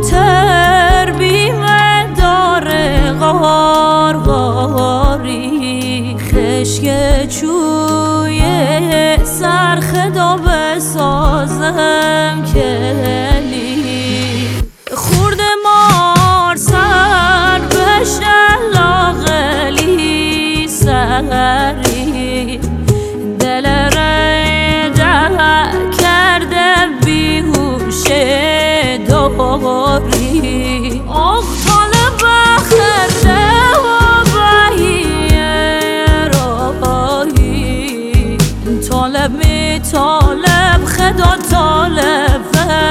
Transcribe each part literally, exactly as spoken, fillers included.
کوتر بیمه داره غارغاری خشک چوی سرخدا بسازم کلی خورده مار سر بشه لاغلی سری دل رده کرده بیهوشه داری آخ طالب خرده و بهیه راهی طالب می طالب خدا طالب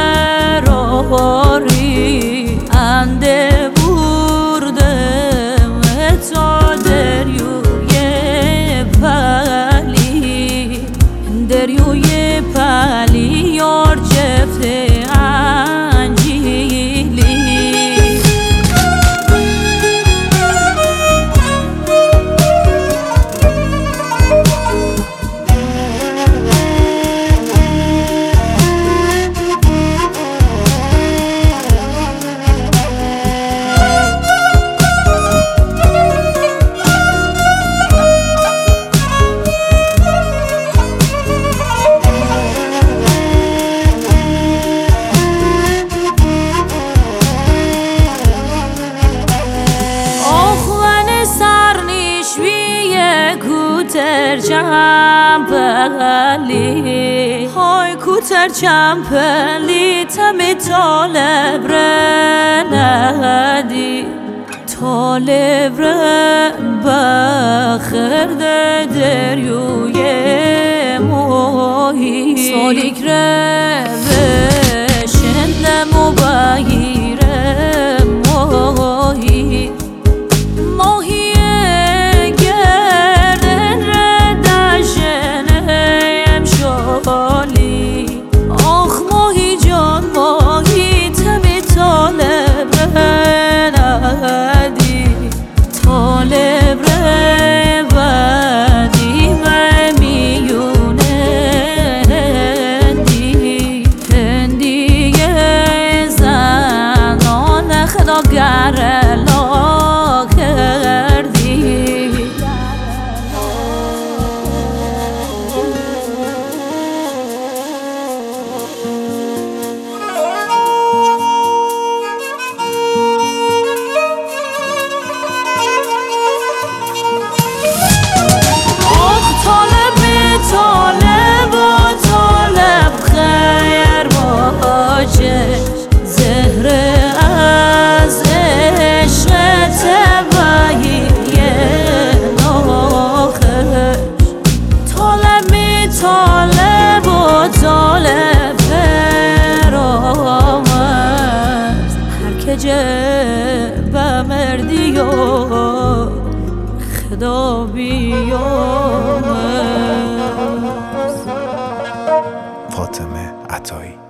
فراری انده بردم تا دریوی پلی دریوی پلی یار جفته کوتر چمپلی های کوتر چمپلی تمی طالب ندی طالب بخرده دریوی موهی سالیک روشندم و بگیره موهی آخ ماهی جان ماهی تمی طالب ندی طالب بدی و میونه هندی هندی زنان خداگر لا کردی طالب و طالب فرامست هر که جب مردی و خدا بیامست. فاطمه عطایی.